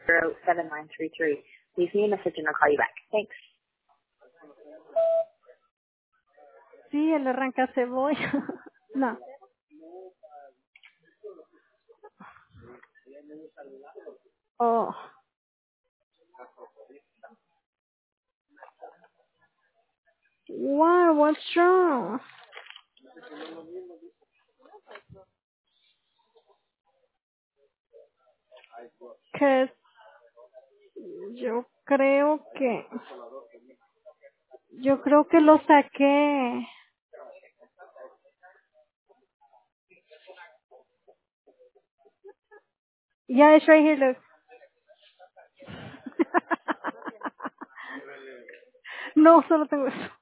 7933. Leave me a message and I'll call you back. Thanks. Sí, el arranca cebolla. No. Oh. Wow, what's wrong? Que yo creo que lo saqué. Yeah, it's right here, look. No, solo tengo eso.